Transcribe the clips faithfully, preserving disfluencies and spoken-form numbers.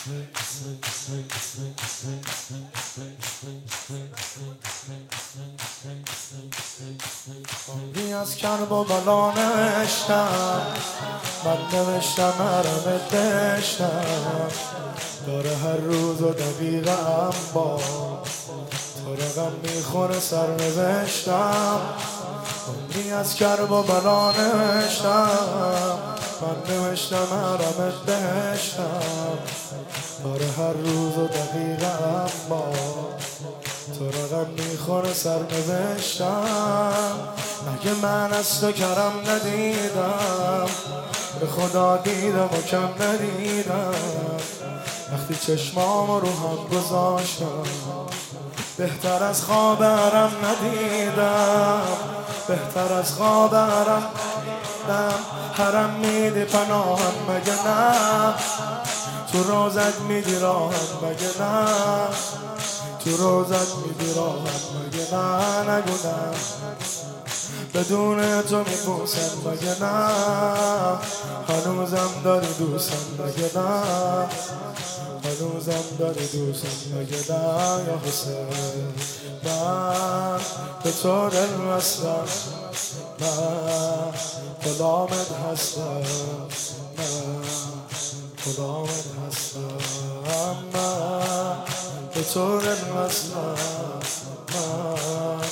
عمری از کرب و بلا نوشتم، من نوشتم حرم دشتم، داره هر روز و دقیقم با تو رقم میخوره سر نوشتم. عمری از کرب و بلا نوشتم، من نوشتم حرم دشتم، داره هر روز و دقیقم با تو رقم میخوره سر نوشتم. مگه من از تو کرم ندیدم، به خدا دیدم و کم ندیدم. وقتی چشمامو رو هم گذاشتم، بهتر از خواب حرم ندیدم، بهتر از خواب حرم ندیدم. حرم میدی پناهم مگه نه، تو روزت میدی راهم مگه نه، تو روزت میدی راهم مگه نه. نگو نه بدون تو میپوسم مگه نه، هنوزم داری دوستم مگه نه، هنوزم داری دوستم مگه نه. یا حسین من به تو دل بستم، من غلامت هستم، من غلامت هستم، من به تو دل بستم، من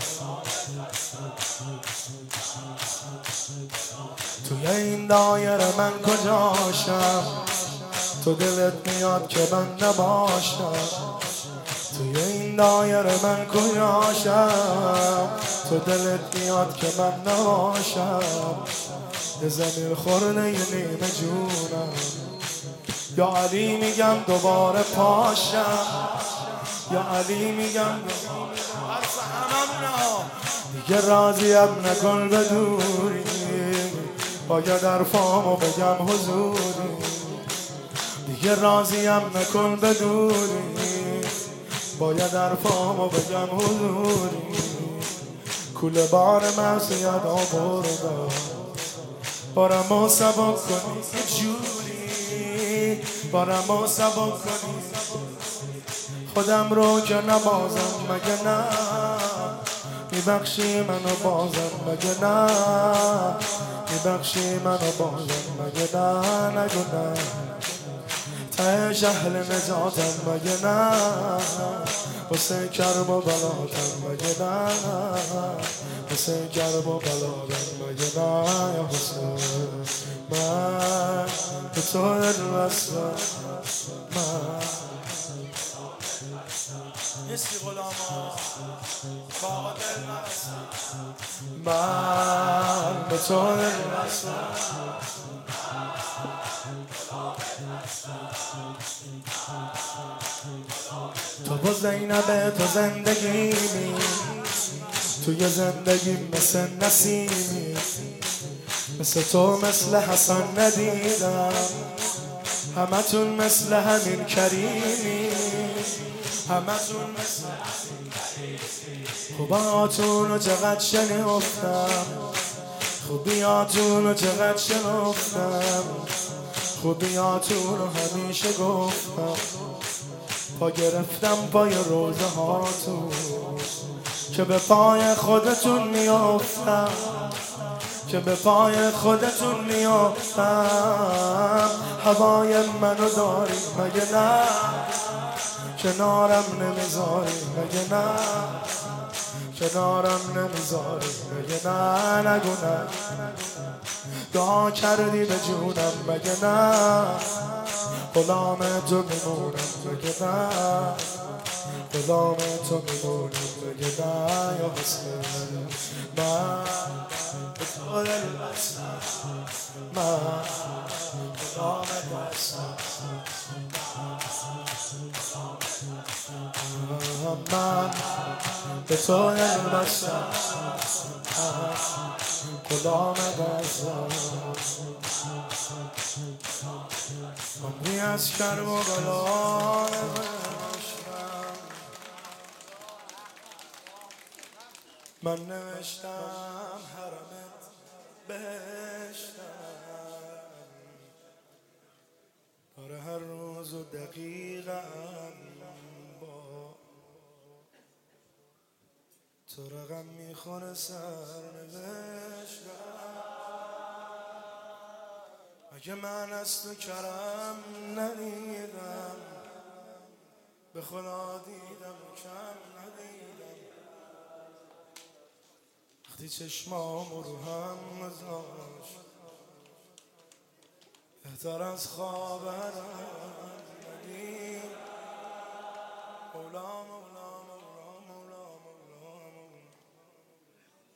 توی این دایره من کجاشم، تو دلت میاد که من نباشم. توی این دایره من کجاشم، تو دلت میاد که من نباشم. یه زمین خورده یه نیمه جونم، یا علی میگم دوباره پاشم، یا علی میگم دیگه راضیم نکن به دوری، باید حرفامو بگم حضوری. دیگه راضیم نکن به دوری، باید حرفامو بگم حضوری. کوله بار معصیت ها بردم، بارمو سبک کنی یه جوری، بارمو سبک کنی خودم رو که نبازم مگه نه، میبخشی منو بازم مگه نه، میبخشی منو بازم مگه نه. نگو نه تهش اهل نجاتم مگه نه، حسین کرب و بلاتم مگه نه، حسین کرب و بلاتم مگه نه. یا حسین من به تو دل بستم، من نیستی غلاما با دل بستم، من به تو دل بستم. تو با زینب تو زندگیمی، توی زندگی مثل نسیمی، مثل تو مثل حسن ندیدم، همتون مثل همین کریمی، همتون مثل همین کریمی. خوباتون رو چقدر شنفتم، خوبیاتون رو چقدر شنفتم، خوبیاتون رو همیشه گفتم. پا گرفتم پای روزه هاتون که به پای خودتون میافتم، که به پای خودتون میافتم. هوای منو داری مگه نه، کنارم نمیذاری مگه نه، کنارم نمیذاری مگه نه. نگو نه دعا کردی به جونم مگه نه، غلام تو میمونم مگه نه، غلام تو میمونم مگه نه. یا حسین من به تو دل بستم، من غلامت هستم، من به تو دل بستم، غلامت هستم. عمری از کرب و بلا نوشتم، من نوشتم حرمت بهشتم. آره هر روز و دقیقم با تو رقم میخونه سرنوشتم. اگه من از تو کرم ندیدم، به خدا دیدم و کم ندیدم. وقتی چشمام رو هم گذاشت بهتر از خواب ندید.